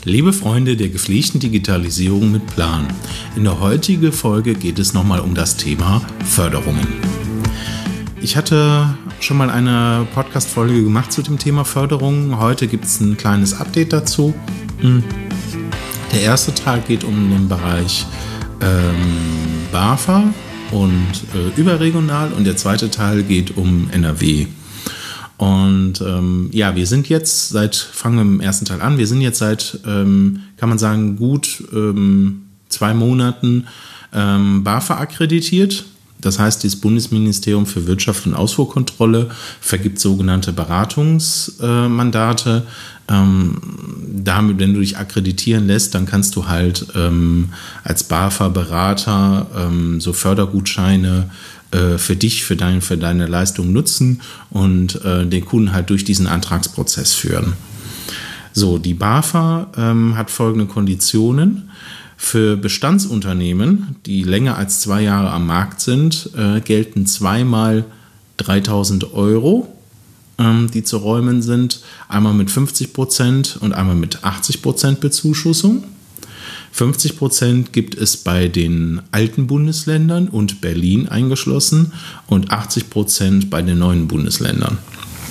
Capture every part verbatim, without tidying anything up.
Liebe Freunde der gepflegten Digitalisierung mit Plan, in der heutigen Folge geht es nochmal um das Thema Förderungen. Ich hatte schon mal eine Podcast-Folge gemacht zu dem Thema Förderungen. Heute gibt es ein kleines Update dazu. Der erste Teil geht um den Bereich ähm, BAFA und äh, überregional und der zweite Teil geht um N R W. Und ähm, ja, wir sind jetzt seit, fangen wir im ersten Teil an, wir sind jetzt seit, ähm, kann man sagen, gut ähm, zwei Monaten ähm, BAFA akkreditiert. Das heißt, das Bundesministerium für Wirtschaft und Ausfuhrkontrolle vergibt sogenannte Beratungsmandate. Ähm, damit, wenn du dich akkreditieren lässt, dann kannst du halt ähm, als BAFA-Berater ähm, so Fördergutscheine äh, für dich, für, dein, für deine Leistung nutzen und äh, den Kunden halt durch diesen Antragsprozess führen. So, die BAFA ähm, hat folgende Konditionen. Für Bestandsunternehmen, die länger als zwei Jahre am Markt sind, äh, gelten zweimal dreitausend Euro, ähm, die zu räumen sind. Einmal mit fünfzig Prozent und einmal mit achtzig Prozent Bezuschussung. fünfzig Prozent gibt es bei den alten Bundesländern und Berlin eingeschlossen und achtzig Prozent bei den neuen Bundesländern.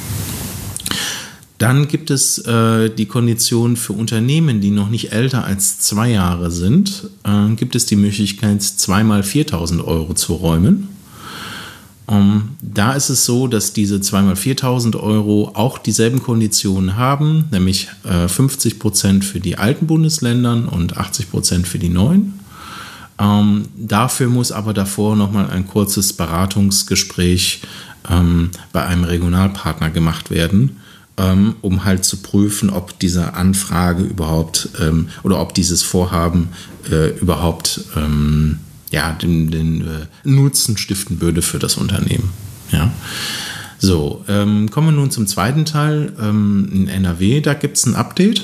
Dann gibt es äh, die Kondition für Unternehmen, die noch nicht älter als zwei Jahre sind, äh, gibt es die Möglichkeit, zweimal viertausend Euro zu räumen. Um, da ist es so, dass diese zweimal viertausend Euro auch dieselben Konditionen haben, nämlich äh, fünfzig Prozent für die alten Bundesländer und achtzig Prozent für die neuen. Ähm, dafür muss aber davor nochmal ein kurzes Beratungsgespräch ähm, bei einem Regionalpartner gemacht werden, um halt zu prüfen, ob diese Anfrage überhaupt ähm, oder ob dieses Vorhaben äh, überhaupt ähm, ja, den, den äh, Nutzen stiften würde für das Unternehmen. Ja. So, ähm, kommen wir nun zum zweiten Teil. Ähm, in N R W, da gibt es ein Update.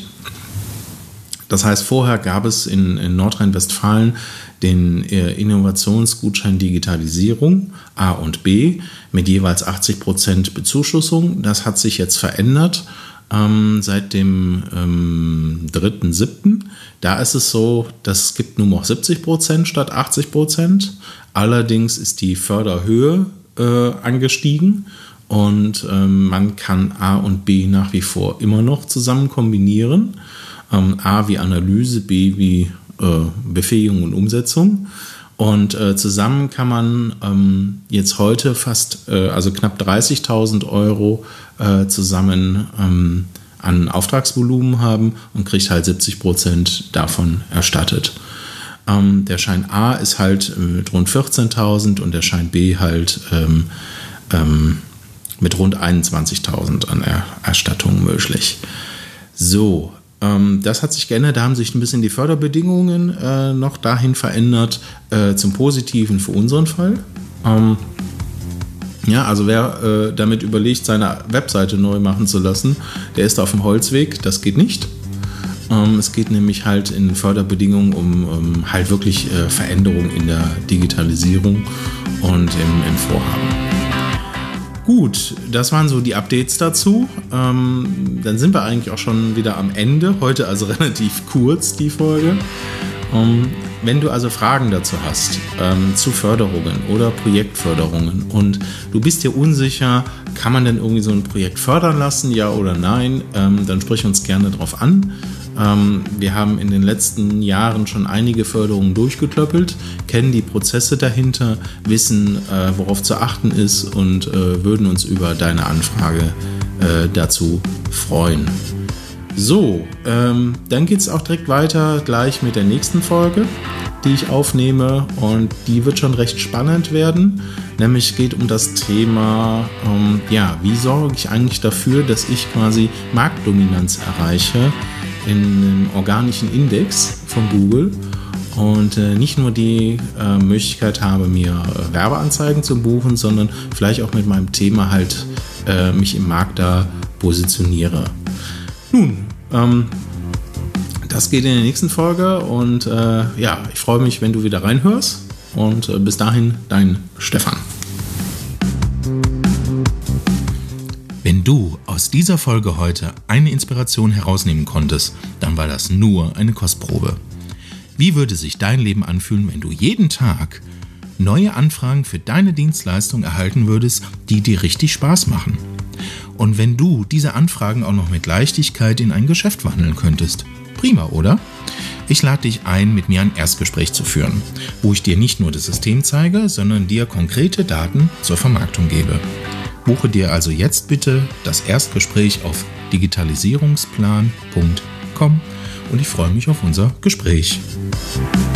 Das heißt, vorher gab es in, in Nordrhein-Westfalen den äh, Innovationsgutschein Digitalisierung A und B mit jeweils achtzig Prozent Bezuschussung. Das hat sich jetzt verändert ähm, seit dem ähm, dritten siebten Da ist es so, dass es gibt nur noch siebzig Prozent statt achtzig Prozent. Allerdings ist die Förderhöhe äh, angestiegen und ähm, man kann A und B nach wie vor immer noch zusammen kombinieren. Ähm, A wie Analyse, B wie äh, Befähigung und Umsetzung. Und äh, zusammen kann man ähm, jetzt heute fast, äh, also knapp dreißigtausend Euro äh, zusammen ähm, an Auftragsvolumen haben und kriegt halt siebzig Prozent davon erstattet. Ähm, der Schein A ist halt mit rund vierzehntausend und der Schein B halt ähm, ähm, mit rund einundzwanzigtausend an er- Erstattung möglich. So, das hat sich geändert, da haben sich ein bisschen die Förderbedingungen äh, noch dahin verändert, äh, zum Positiven für unseren Fall. Ähm, ja, also wer äh, damit überlegt, seine Webseite neu machen zu lassen, der ist auf dem Holzweg, das geht nicht. Ähm, es geht nämlich halt in den Förderbedingungen um, um halt wirklich äh, Veränderungen in der Digitalisierung und im, im Vorhaben. Gut, das waren so die Updates dazu. Ähm, dann sind wir eigentlich auch schon wieder am Ende. Heute also relativ kurz die Folge. Ähm, wenn du also Fragen dazu hast, ähm, zu Förderungen oder Projektförderungen und du bist dir unsicher, kann man denn irgendwie so ein Projekt fördern lassen, ja oder nein, ähm, dann sprich uns gerne drauf an. Ähm, wir haben in den letzten Jahren schon einige Förderungen durchgeklöppelt, kennen die Prozesse dahinter, wissen, äh, worauf zu achten ist und äh, würden uns über deine Anfrage äh, dazu freuen. So, ähm, dann geht es auch direkt weiter gleich mit der nächsten Folge, die ich aufnehme und die wird schon recht spannend werden. Nämlich geht um das Thema, ähm, ja, wie sorge ich eigentlich dafür, dass ich quasi Marktdominanz erreiche in einem organischen Index von Google und äh, nicht nur die äh, Möglichkeit habe, mir äh, Werbeanzeigen zu buchen, sondern vielleicht auch mit meinem Thema halt äh, mich im Markt da positioniere. Nun, ähm, das geht in der nächsten Folge und äh, ja, ich freue mich, wenn du wieder reinhörst und äh, bis dahin, dein Stefan. Wenn du aus dieser Folge heute eine Inspiration herausnehmen konntest, dann war das nur eine Kostprobe. Wie würde sich dein Leben anfühlen, wenn du jeden Tag neue Anfragen für deine Dienstleistung erhalten würdest, die dir richtig Spaß machen? Und wenn du diese Anfragen auch noch mit Leichtigkeit in ein Geschäft wandeln könntest? Prima, oder? Ich lade dich ein, mit mir ein Erstgespräch zu führen, wo ich dir nicht nur das System zeige, sondern dir konkrete Daten zur Vermarktung gebe. Buche dir also jetzt bitte das Erstgespräch auf digitalisierungsplan punkt com und ich freue mich auf unser Gespräch.